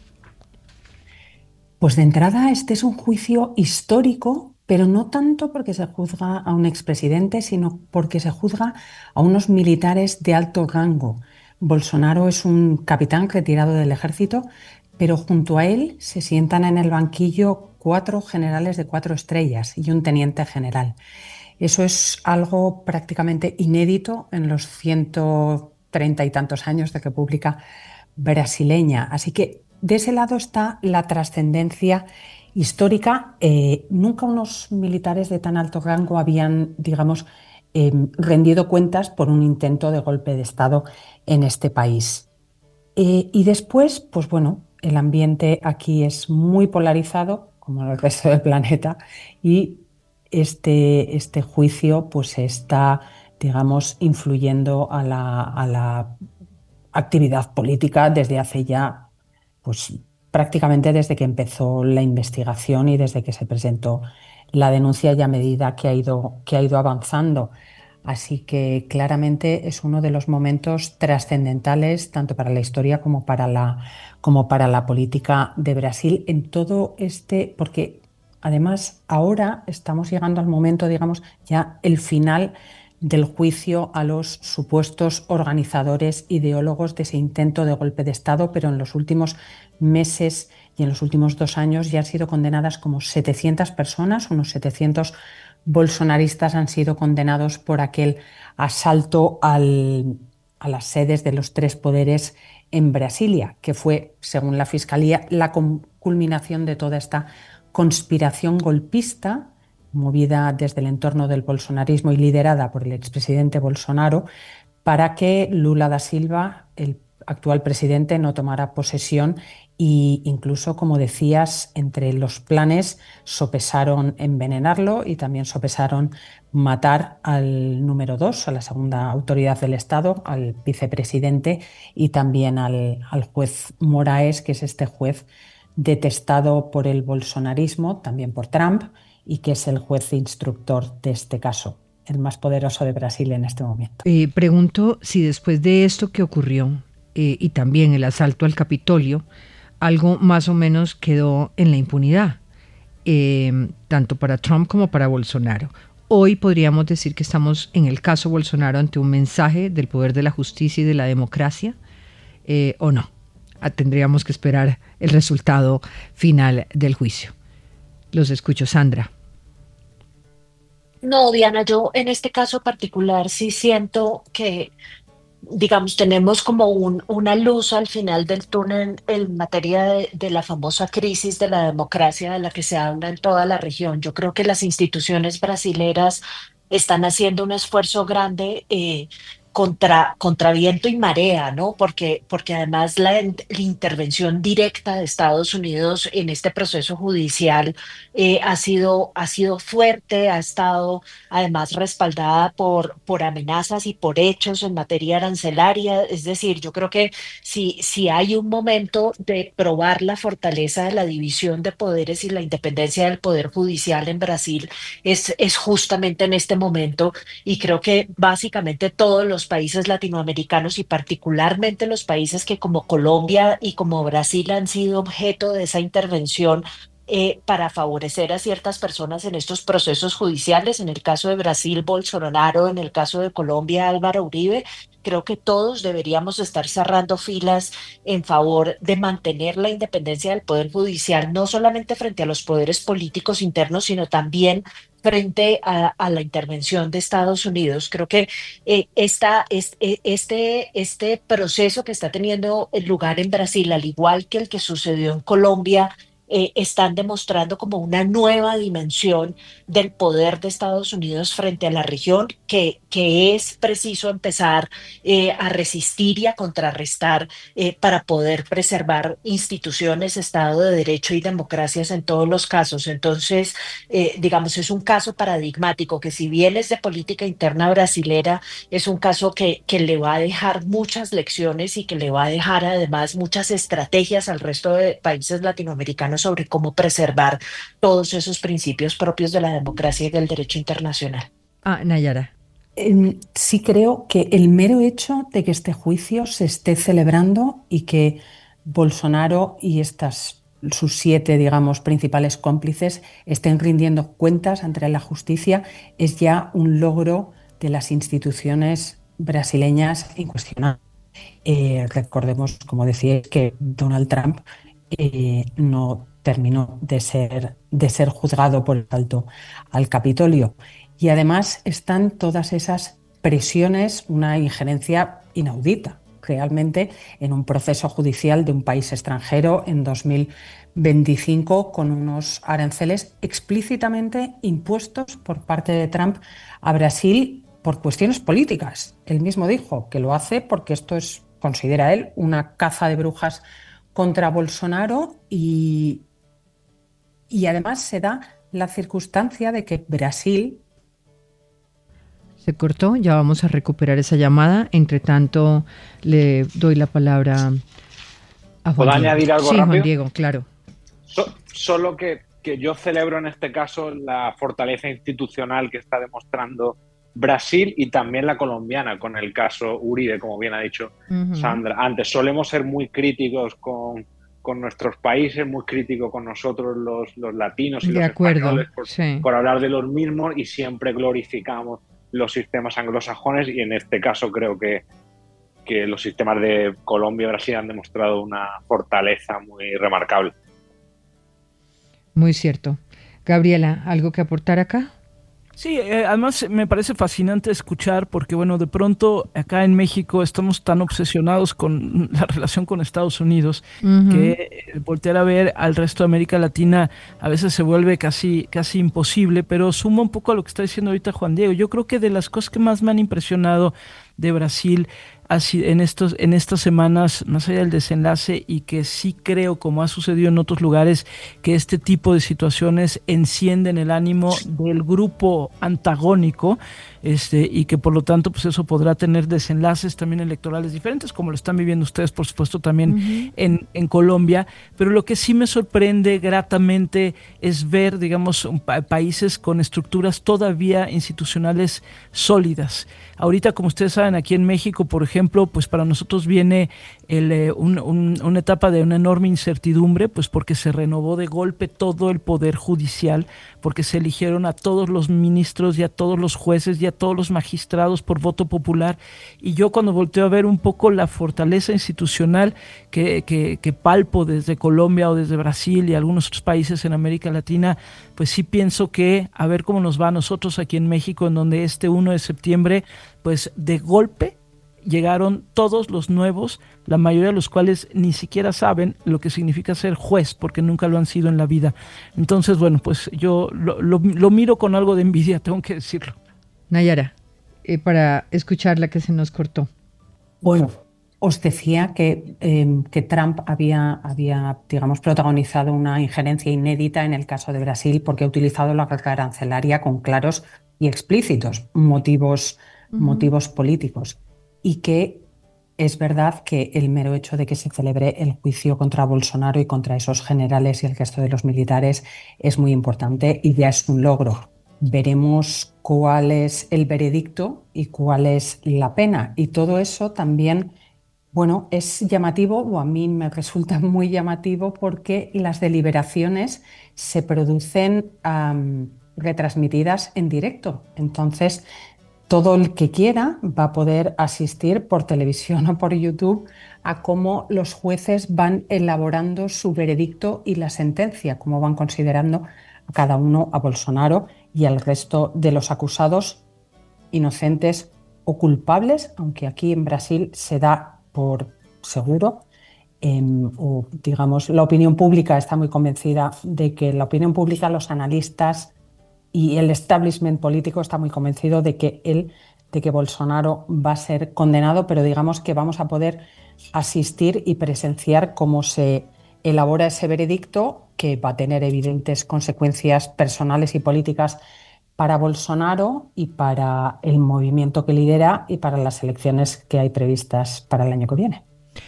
E: Pues de entrada este es un juicio histórico, pero no tanto porque se juzga a un expresidente, sino porque se juzga a unos militares de alto rango. Bolsonaro es un capitán retirado del ejército, pero junto a él se sientan en el banquillo cuatro generales de cuatro estrellas y un teniente general. Eso es algo prácticamente inédito en los ciento treinta y tantos años de República brasileña. Así que de ese lado está la trascendencia histórica. Eh, nunca unos militares de tan alto rango habían, digamos, eh, rendido cuentas por un intento de golpe de Estado en este país. Eh, y después, pues bueno, el ambiente aquí es muy polarizado, como en el resto del planeta, y este, este juicio pues está, digamos, influyendo a la, a la actividad política desde hace ya pues prácticamente desde que empezó la investigación y desde que se presentó la denuncia y a medida que ha ido, que ha ido avanzando. Así que claramente es uno de los momentos trascendentales tanto para la historia como para la, como para la política de Brasil en todo este, porque además ahora estamos llegando al momento, digamos, ya el final del juicio a los supuestos organizadores ideólogos de ese intento de golpe de Estado, pero en los últimos meses y en los últimos dos años ya han sido condenadas como setecientas personas, unos setecientos bolsonaristas han sido condenados por aquel asalto al, a las sedes de los tres poderes en Brasilia, que fue, según la Fiscalía, la culminación de toda esta conspiración golpista movida desde el entorno del bolsonarismo y liderada por el expresidente Bolsonaro, para que Lula da Silva, el actual presidente, no tomara posesión e incluso, como decías, entre los planes sopesaron envenenarlo y también sopesaron matar al número dos, a la segunda autoridad del Estado, al vicepresidente y también al, al juez Moraes, que es este juez detestado por el bolsonarismo, también por Trump, y que es el juez instructor de este caso, el más poderoso de Brasil en este momento.
A: Eh, pregunto si después de esto que ocurrió eh, y también el asalto al Capitolio, algo más o menos quedó en la impunidad, eh, tanto para Trump como para Bolsonaro. Hoy podríamos decir que estamos en el caso Bolsonaro ante un mensaje del poder de la justicia y de la democracia, eh, ¿o no? Ah, tendríamos que esperar el resultado final del juicio. Los escucho, Sandra.
B: No, Diana, yo en este caso particular sí siento que, digamos, tenemos como un, una luz al final del túnel en materia de, de la famosa crisis de la democracia de la que se habla en toda la región. Yo creo que las instituciones brasileras están haciendo un esfuerzo grande eh, contra, contra viento y marea, ¿no? Porque, porque además la, in- la intervención directa de Estados Unidos en este proceso judicial eh, ha sido, ha sido fuerte, ha estado además respaldada por, por amenazas y por hechos en materia arancelaria. Es decir, yo creo que si, si hay un momento de probar la fortaleza de la división de poderes y la independencia del poder judicial en Brasil, es, es justamente en este momento. Y creo que básicamente todos los países latinoamericanos y particularmente los países que como Colombia y como Brasil han sido objeto de esa intervención eh, para favorecer a ciertas personas en estos procesos judiciales, en el caso de Brasil, Bolsonaro, en el caso de Colombia, Álvaro Uribe, creo que todos deberíamos estar cerrando filas en favor de mantener la independencia del Poder Judicial, no solamente frente a los poderes políticos internos, sino también frente a, a la intervención de Estados Unidos. Creo que eh, esta, es- eh, este, este proceso que está teniendo lugar en Brasil, al igual que el que sucedió en Colombia, eh, están demostrando como una nueva dimensión del poder de Estados Unidos frente a la región, que, que es preciso empezar eh, a resistir y a contrarrestar eh, para poder preservar instituciones, Estado de Derecho y democracias en todos los casos. Entonces, eh, digamos, es un caso paradigmático que si bien es de política interna brasilera, es un caso que, que le va a dejar muchas lecciones y que le va a dejar además muchas estrategias al resto de países latinoamericanos sobre cómo preservar todos esos principios propios de la democracia y del derecho internacional.
A: Ah, Nayara.
E: Em, Sí creo que el mero hecho de que este juicio se esté celebrando y que Bolsonaro y estas sus siete, digamos, principales cómplices estén rindiendo cuentas ante la justicia es ya un logro de las instituciones brasileñas incuestionable. Eh, recordemos, como decía, que Donald Trump eh, no terminó de ser, de ser juzgado por el asalto al Capitolio. Y además están todas esas presiones, una injerencia inaudita realmente en un proceso judicial de un país extranjero en dos mil veinticinco con unos aranceles explícitamente impuestos por parte de Trump a Brasil por cuestiones políticas. Él mismo dijo que lo hace porque esto es, considera él, una caza de brujas contra Bolsonaro y, y además se da la circunstancia de que Brasil...
A: Se cortó, ya vamos a recuperar esa llamada. Entre tanto, le doy la palabra a Juan
C: ¿Puedo
A: Diego.
C: añadir algo
A: Sí,
C: rápido?
A: Juan Diego, claro.
C: So- solo que, que yo celebro en este caso la fortaleza institucional que está demostrando Brasil y también la colombiana con el caso Uribe, como bien ha dicho
A: Ujú.
C: Sandra. Antes solemos ser muy críticos con, con nuestros países, muy críticos con nosotros los, los latinos y
A: De
C: los
A: acuerdo,
C: españoles por,
A: sí.
C: por hablar de los mismos y siempre glorificamos los sistemas anglosajones y en este caso creo que, que los sistemas de Colombia y Brasil han demostrado una fortaleza muy remarcable.
A: Muy cierto. Gabriela, ¿algo que aportar acá?
D: Sí, eh, además me parece fascinante escuchar porque, bueno, de pronto acá en México estamos tan obsesionados con la relación con Estados Unidos
A: Ujú.
D: que eh, voltear a ver al resto de América Latina a veces se vuelve casi, casi imposible, pero suma un poco a lo que está diciendo ahorita Juan Diego. Yo creo que de las cosas que más me han impresionado de Brasil así en estos, en estas semanas, más allá del desenlace, y que sí creo, como ha sucedido en otros lugares, que este tipo de situaciones encienden el ánimo del grupo antagónico, este, y que por lo tanto, pues eso podrá tener desenlaces también electorales diferentes, como lo están viviendo ustedes, por supuesto, también
A: Ujú.
D: en, en Colombia. Pero lo que sí me sorprende gratamente es ver, digamos, un pa- países con estructuras todavía institucionales sólidas. Ahorita, como ustedes saben, aquí en México, por ejemplo, pues para nosotros viene el, eh, un- un- una etapa de una enorme incertidumbre, pues porque se renovó de golpe todo el poder judicial, porque se eligieron a todos los ministros y a todos los jueces y a todos los magistrados por voto popular. Y yo cuando volteo a ver un poco la fortaleza institucional que, que, que palpo desde Colombia o desde Brasil y algunos otros países en América Latina, pues sí pienso que a ver cómo nos va a nosotros aquí en México, en donde este uno de septiembre, pues de golpe llegaron todos los nuevos, la mayoría de los cuales ni siquiera saben lo que significa ser juez, porque nunca lo han sido en la vida. Entonces, bueno, pues yo lo, lo, lo miro con algo de envidia, tengo que decirlo.
A: Nayara. eh, para escuchar la que se nos cortó.
E: Bueno, os decía que, eh, que Trump había, había, digamos, protagonizado una injerencia inédita en el caso de Brasil porque ha utilizado la carga arancelaria con claros y explícitos motivos,
A: Ujú.
E: motivos políticos. Y que es verdad que el mero hecho de que se celebre el juicio contra Bolsonaro y contra esos generales y el resto de los militares es muy importante y ya es un logro. Veremos cuál es el veredicto y cuál es la pena. Y todo eso también, bueno, es llamativo, o a mí me resulta muy llamativo, porque las deliberaciones se producen um, retransmitidas en directo. Entonces, todo el que quiera va a poder asistir por televisión o por YouTube a cómo los jueces van elaborando su veredicto y la sentencia, cómo van considerando a cada uno, a Bolsonaro y al resto de los acusados, inocentes o culpables, aunque aquí en Brasil se da por seguro, eh, o digamos, la opinión pública está muy convencida de que la opinión pública, los analistas y el establishment político está muy convencido de que él, de que Bolsonaro va a ser condenado, pero digamos que vamos a poder asistir y presenciar cómo se elabora ese veredicto, que va a tener evidentes consecuencias personales y políticas para Bolsonaro y para el movimiento que lidera y para las elecciones que hay previstas para el año que viene.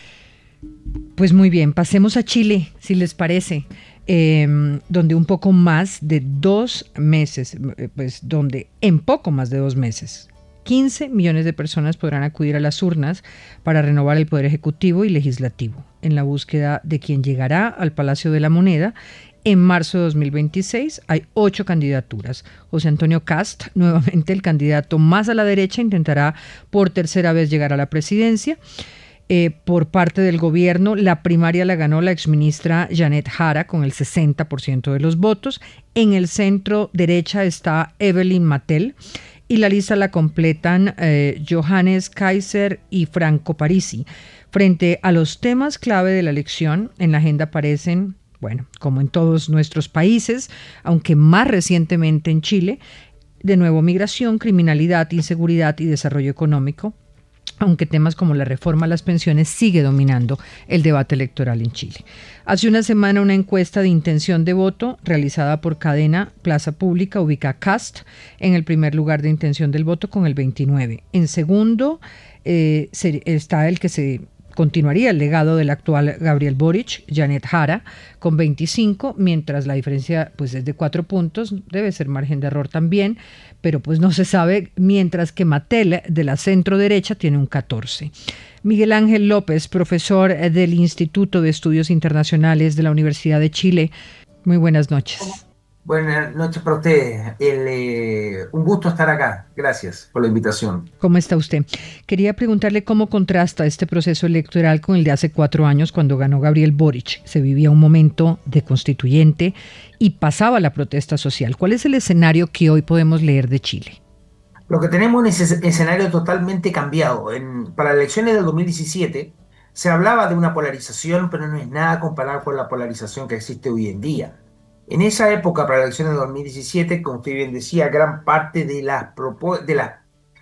A: Pues muy bien, pasemos a Chile, si les parece, eh, donde un poco más de dos meses, pues donde en poco más de dos meses, quince millones de personas podrán acudir a las urnas para renovar el poder ejecutivo y legislativo, en la búsqueda de quien llegará al Palacio de la Moneda. En marzo de dos mil veintiséis hay ocho candidaturas. José Antonio Kast, nuevamente el candidato más a la derecha, intentará por tercera vez llegar a la presidencia. Eh, por parte del gobierno, la primaria la ganó la exministra Janet Jara con el sesenta por ciento de los votos. En el centro derecha está Evelyn Mattel y la lista la completan eh, Johannes Kaiser y Franco Parisi. Frente a los temas clave de la elección, en la agenda aparecen, bueno, como en todos nuestros países, aunque más recientemente en Chile, de nuevo migración, criminalidad, inseguridad y desarrollo económico, aunque temas como la reforma a las pensiones sigue dominando el debate electoral en Chile. Hace una semana una encuesta de intención de voto realizada por Cadena Plaza Pública ubica a Kast en el primer lugar de intención del voto con el veintinueve. En segundo eh, está el que se continuaría el legado del actual Gabriel Boric, Janet Jara, con veinticinco, mientras la diferencia pues es de cuatro puntos, debe ser margen de error también, pero pues no se sabe, mientras que Mattel, de la centro derecha, tiene un catorce. Miguel Ángel López, profesor del Instituto de Estudios Internacionales de la Universidad de Chile, muy buenas noches.
F: Buenas noches para ustedes. El, eh, un gusto estar acá. Gracias por la invitación.
A: ¿Cómo está usted? Quería preguntarle cómo contrasta este proceso electoral con el de hace cuatro años cuando ganó Gabriel Boric. Se vivía un momento de constituyente y pasaba la protesta social. ¿Cuál es el escenario que hoy podemos leer de Chile?
F: Lo que tenemos es un escenario totalmente cambiado. En, para las elecciones del dos mil diecisiete se hablaba de una polarización, pero no es nada comparado con la polarización que existe hoy en día. En esa época, para las elecciones de dos mil diecisiete, como usted bien decía, gran parte de las, de las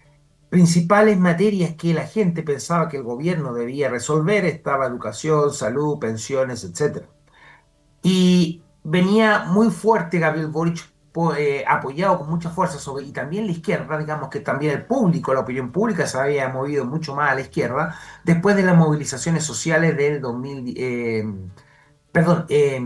F: principales materias que la gente pensaba que el gobierno debía resolver estaba educación, salud, pensiones, etcétera. Y venía muy fuerte Gabriel Boric, eh, apoyado con mucha fuerza, sobre, y también la izquierda, digamos que también el público, la opinión pública se había movido mucho más a la izquierda después de las movilizaciones sociales del dos mil, eh, perdón, eh,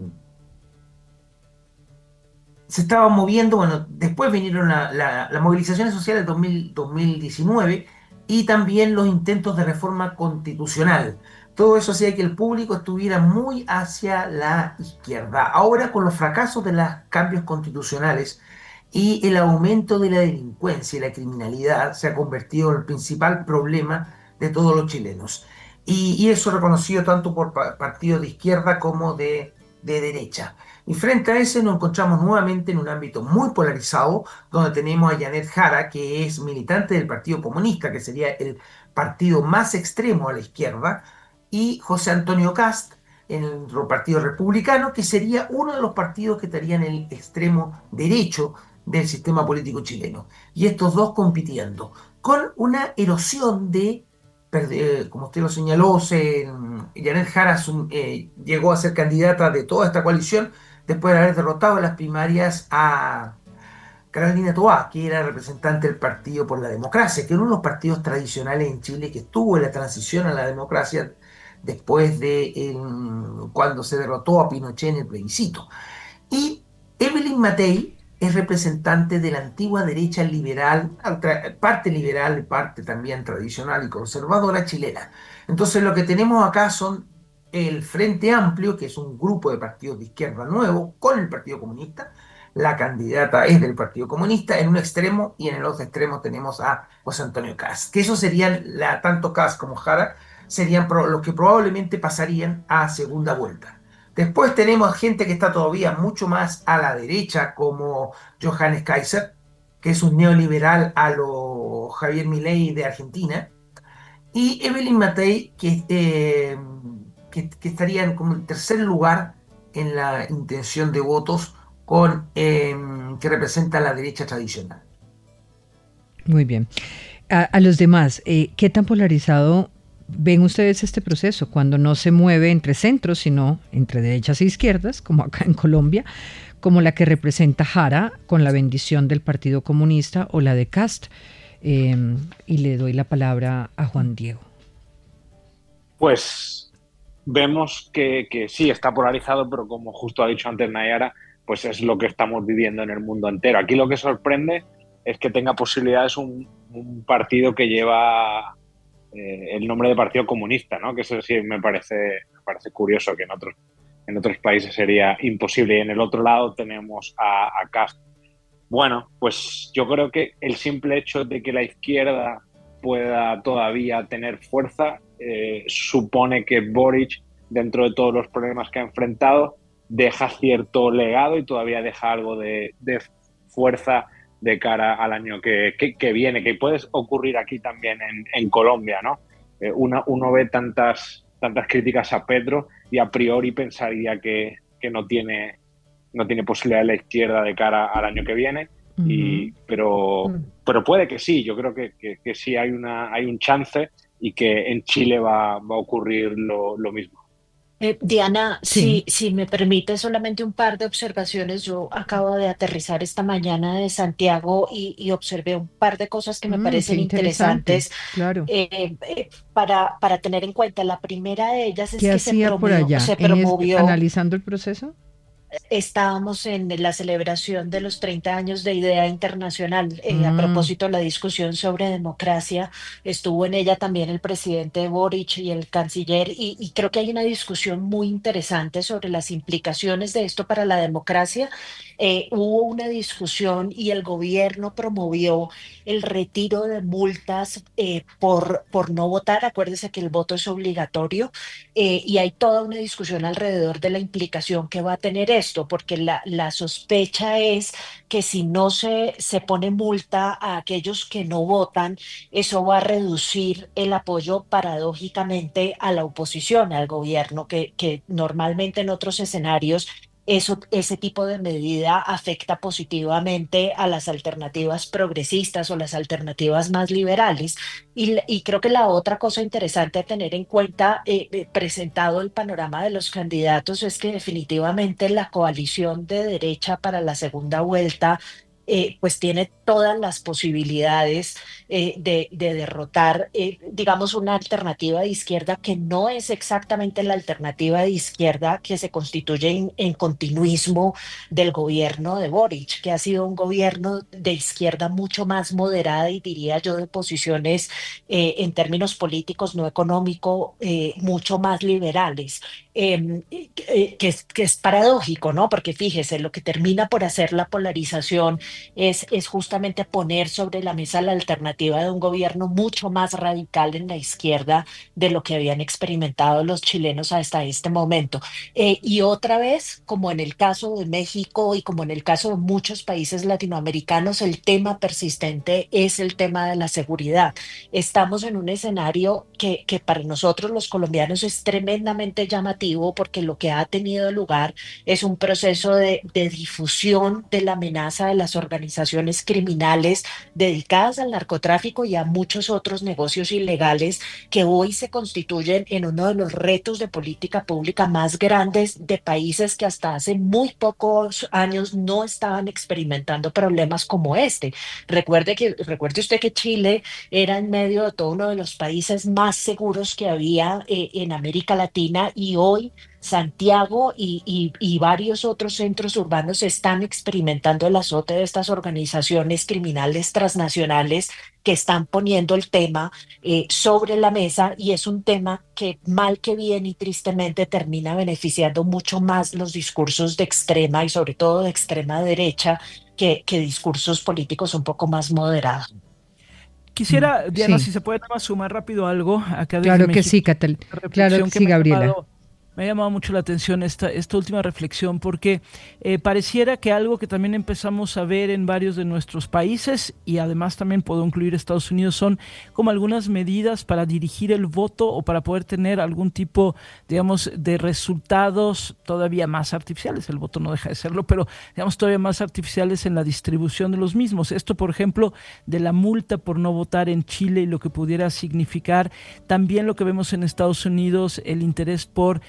F: se estaba moviendo, bueno, después vinieron la- la- las movilizaciones sociales del dos mil, dos mil diecinueve y también los intentos de reforma constitucional. Todo eso hacía que el público estuviera muy hacia la izquierda. Ahora, con los fracasos de los cambios constitucionales y el aumento de la delincuencia y la criminalidad, se ha convertido en el principal problema de todos los chilenos. Y, y eso reconocido tanto por pa- partidos de izquierda como de, de derecha. Y frente a ese nos encontramos nuevamente en un ámbito muy polarizado, donde tenemos a Janet Jara, que es militante del Partido Comunista, que sería el partido más extremo a la izquierda, y José Antonio Kast, en el Partido Republicano, que sería uno de los partidos que estaría en el extremo derecho del sistema político chileno. Y estos dos compitiendo, con una erosión de, eh, como usted lo señaló, se, Janet Jara eh, llegó a ser candidata de toda esta coalición después de haber derrotado en las primarias a Carolina Toá, que era representante del Partido por la Democracia, que era uno de los partidos tradicionales en Chile que estuvo en la transición a la democracia después de en, cuando se derrotó a Pinochet en el plebiscito. Y Evelyn Matei es representante de la antigua derecha liberal, parte liberal, parte también tradicional y conservadora chilena. Entonces lo que tenemos acá son el Frente Amplio, que es un grupo de partidos de izquierda nuevo, con el Partido Comunista. La candidata es del Partido Comunista en un extremo y en el otro extremo tenemos a José Antonio Kast, que esos serían, la, tanto Kast como Jara, serían pro, los que probablemente pasarían a segunda vuelta. Después tenemos gente que está todavía mucho más a la derecha, como Johannes Kaiser, que es un neoliberal a lo Javier Milei de Argentina, y Evelyn Matei, que, eh, que, que estaría como en tercer lugar en la intención de votos con, eh, que representa la derecha tradicional.
A: Muy bien. A, a los demás, eh, ¿qué tan polarizado ven ustedes este proceso cuando no se mueve entre centros, sino entre derechas e izquierdas, como acá en Colombia, como la que representa Jara con la bendición del Partido Comunista o la de Kast? Eh, y le doy la palabra a Juan Diego.
C: Pues vemos que, que sí, está polarizado, pero como justo ha dicho antes Nayara, pues es lo que estamos viviendo en el mundo entero. Aquí lo que sorprende es que tenga posibilidades un, un partido que lleva eh, el nombre de Partido Comunista, ¿no? Que eso sí me parece, me parece curioso, que en otros, en otros países sería imposible. Y en el otro lado tenemos a, a Kast. Bueno, pues yo creo que el simple hecho de que la izquierda pueda todavía tener fuerza eh, supone que Boric, dentro de todos los problemas que ha enfrentado, deja cierto legado y todavía deja algo de, de fuerza de cara al año que, que, que viene, que puede ocurrir aquí también en, en Colombia, ¿no? Eh, uno, uno ve tantas, tantas críticas a Petro y a priori pensaría que, que no tiene... no tiene posibilidad de la izquierda de cara al año que viene, y, uh-huh. pero, uh-huh. pero puede que sí, yo creo que, que, que sí hay, una, hay un chance y que en Chile va, va a ocurrir lo, lo mismo.
B: Eh, Diana, sí. si, si me permite solamente un par de observaciones, yo acabo de aterrizar esta mañana de Santiago y, y observé un par de cosas que me mm, parecen interesantes
A: claro.
B: eh, eh, para, para tener en cuenta. La primera de ellas es
A: ¿Qué
B: que
A: hacía
B: se promovió,
A: por allá?
B: se promovió
A: ¿En es, analizando el proceso?
B: Estábamos en la celebración de los treinta años de Idea Internacional. Eh,
A: mm.
B: A propósito de la discusión sobre democracia, estuvo en ella también el presidente Boric y el canciller, y, y creo que hay una discusión muy interesante sobre las implicaciones de esto para la democracia. Eh, hubo una discusión y el gobierno promovió el retiro de multas eh, por, por no votar. Acuérdese que el voto es obligatorio, eh, y hay toda una discusión alrededor de la implicación que va a tener esto, porque la, la sospecha es que si no se, se pone multa a aquellos que no votan, eso va a reducir el apoyo paradójicamente a la oposición, al gobierno, que, que normalmente en otros escenarios Eso, ese tipo de medida afecta positivamente a las alternativas progresistas o las alternativas más liberales. Y, y creo que la otra cosa interesante a tener en cuenta, eh, eh, presentado el panorama de los candidatos, es que definitivamente la coalición de derecha para la segunda vuelta Eh, pues tiene todas las posibilidades eh, de, de derrotar, eh, digamos, una alternativa de izquierda que no es exactamente la alternativa de izquierda que se constituye en, en continuismo del gobierno de Boric, que ha sido un gobierno de izquierda mucho más moderada y diría yo de posiciones eh, en términos políticos, no económico, eh, mucho más liberales. Eh, eh, que, es, que es paradójico, ¿no? Porque fíjese, lo que termina por hacer la polarización es, es justamente justamente poner sobre la mesa la alternativa de un gobierno mucho más radical en la izquierda de lo que habían experimentado los chilenos hasta este momento. Eh, y otra vez, como en el caso de México y como en el caso de muchos países latinoamericanos, el tema persistente es el tema de la seguridad. Estamos en un escenario que, que para nosotros los colombianos es tremendamente llamativo porque lo que ha tenido lugar es un proceso de, de difusión de la amenaza de las organizaciones criminales dedicadas al narcotráfico y a muchos otros negocios ilegales que hoy se constituyen en uno de los retos de política pública más grandes de países que hasta hace muy pocos años no estaban experimentando problemas como este. Recuerde que, recuerde usted que Chile era en medio de todo uno de los países más seguros que había eh, en América Latina y hoy Santiago y, y- y varios otros centros urbanos están experimentando el azote de estas organizaciones criminales transnacionales que están poniendo el tema eh, sobre la mesa y es un tema que mal que bien y tristemente termina beneficiando mucho más los discursos de extrema y sobre todo de extrema derecha que, que discursos políticos un poco más moderados.
A: Mm,
D: Quisiera, Diana,
A: sí,
D: si se puede nada más sumar rápido algo acá desde
A: claro que
D: México,
A: sí, Catal.
D: una
A: Claro
D: reflexión
A: que
D: que
A: sí,
D: me ha
A: Gabriela.
D: llamado, me ha llamado mucho la atención esta, esta última reflexión, porque eh, pareciera que algo que también empezamos a ver en varios de nuestros países, y además también puedo incluir Estados Unidos, son como algunas medidas para dirigir el voto o para poder tener algún tipo, digamos, de resultados todavía más artificiales. El voto no deja de serlo, pero digamos todavía más artificiales en la distribución de los mismos. Esto, por ejemplo, de la multa por no votar en Chile y lo que pudiera significar. También lo que vemos en Estados Unidos, el interés por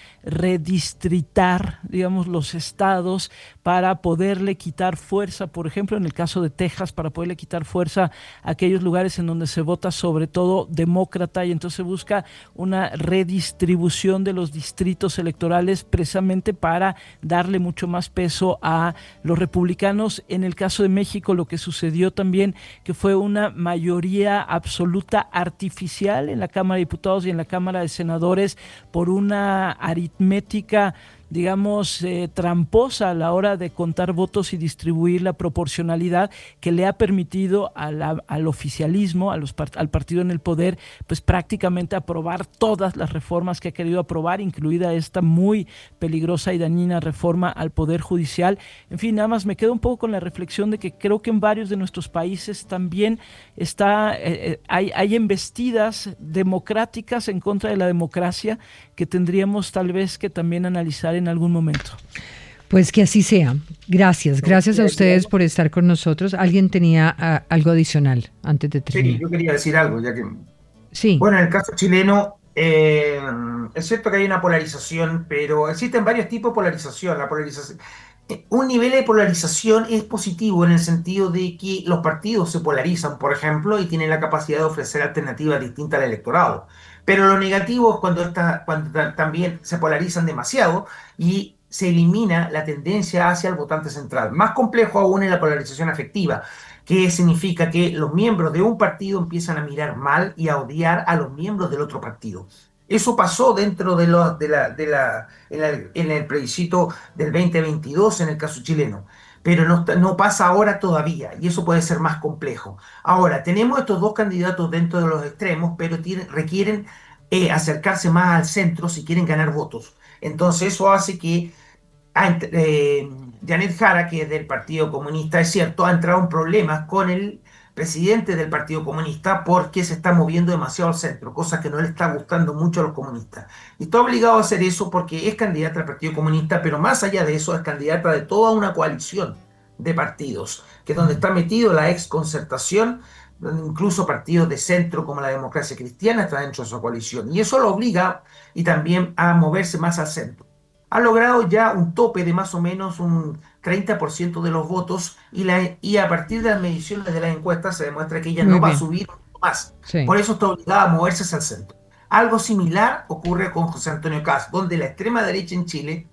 D: redistritar, digamos, los estados para poderle quitar fuerza, por ejemplo, en el caso de Texas, para poderle quitar fuerza a aquellos lugares en donde se vota sobre todo demócrata y entonces se busca una redistribución de los distritos electorales precisamente para darle mucho más peso a los republicanos. En el caso de México, lo que sucedió también, que fue una mayoría absoluta artificial en la Cámara de Diputados y en la Cámara de Senadores por una aritmética, digamos, eh, tramposa a la hora de contar votos y distribuir la proporcionalidad que le ha permitido a la, al oficialismo, a los, al partido en el poder, pues prácticamente aprobar todas las reformas que ha querido aprobar, incluida esta muy peligrosa y dañina reforma al Poder Judicial. En fin, nada más me quedo un poco con la reflexión de que creo que en varios de nuestros países también está, eh, hay, hay embestidas democráticas en contra de la democracia que tendríamos tal vez que también analizar en algún momento.
A: Pues que así sea. Gracias, gracias a ustedes por estar con nosotros. ¿Alguien tenía ah, algo adicional antes de
F: Sí,
A: terminar?
F: yo quería decir algo, ya que,
A: Sí,
F: bueno, en el caso chileno, eh, es cierto que hay una polarización, pero existen varios tipos de polarización. La polarización, eh, un nivel de polarización es positivo en el sentido de que los partidos se polarizan, por ejemplo, y tienen la capacidad de ofrecer alternativas distintas al electorado. Pero lo negativo es cuando, esta- cuando ta- también se polarizan demasiado y se elimina la tendencia hacia el votante central. Más complejo aún es la polarización afectiva, que significa que los miembros de un partido empiezan a mirar mal y a odiar a los miembros del otro partido. Eso pasó dentro de, lo- de la, de la, en, el, en el plebiscito del dos mil veintidós en el caso chileno, pero no, está- no pasa ahora todavía y eso puede ser más complejo. Ahora, tenemos estos dos candidatos dentro de los extremos, pero tienen- requieren eh, acercarse más al centro si quieren ganar votos. Entonces eso hace que ha ent- eh, Janet Jara, que es del Partido Comunista, es cierto, ha entrado en problemas con el presidente del Partido Comunista porque se está moviendo demasiado al centro, cosa que no le está gustando mucho a los comunistas. Y está obligado a hacer eso porque es candidata al Partido Comunista, pero más allá de eso es candidata de toda una coalición de partidos, que es donde está metido la ex concertación, donde incluso partidos de centro como la Democracia Cristiana están dentro de esa coalición. Y eso lo obliga y también a moverse más al centro. Ha logrado ya un tope de más o menos un treinta por ciento de los votos y, la, y a partir de las mediciones de las encuestas se demuestra que ella
A: muy
F: no va a
A: bien.
F: subir más.
A: Sí.
F: Por eso está obligada a moverse hacia el centro. Algo similar ocurre con José Antonio Cast, donde la extrema derecha en Chile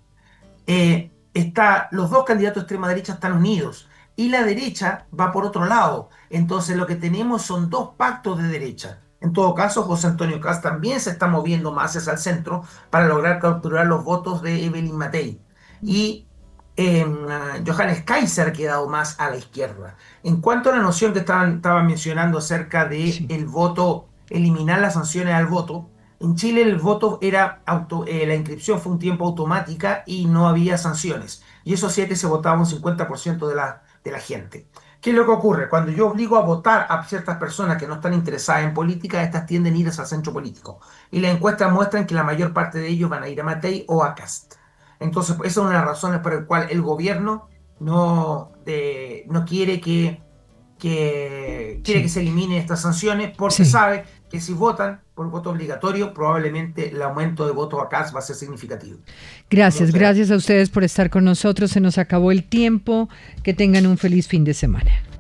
F: eh, está, los dos candidatos de extrema derecha están unidos y la derecha va por otro lado. Entonces lo que tenemos son dos pactos de derecha. En todo caso, José Antonio Cast también se está moviendo más hacia el centro para lograr capturar los votos de Evelyn Matei. Y eh, Johannes Kaiser ha quedado más a la izquierda. En cuanto a la noción que estaban, estaban mencionando acerca de
A: Sí.
F: el voto, eliminar las sanciones al voto, en Chile el voto era auto, eh, la inscripción fue un tiempo automática y no había sanciones. Y eso hacía que se votaba un cincuenta por ciento de la, de la gente. ¿Qué es lo que ocurre? Cuando yo obligo a votar a ciertas personas que no están interesadas en política, estas tienden a ir al centro político. Y las encuestas muestran que la mayor parte de ellos van a ir a Matei o a Kast. Entonces, esa es una de las razones por las cuales el gobierno no, eh, no quiere que, que, quiere que
A: Sí.
F: se eliminen estas sanciones, porque
A: Sí.
F: sabe que si votan por voto obligatorio, probablemente el aumento de votos a Kast va a ser significativo.
A: Gracias,
F: Muchas gracias.
A: gracias a ustedes por estar con nosotros. Se nos acabó el tiempo. Que tengan un feliz fin de semana.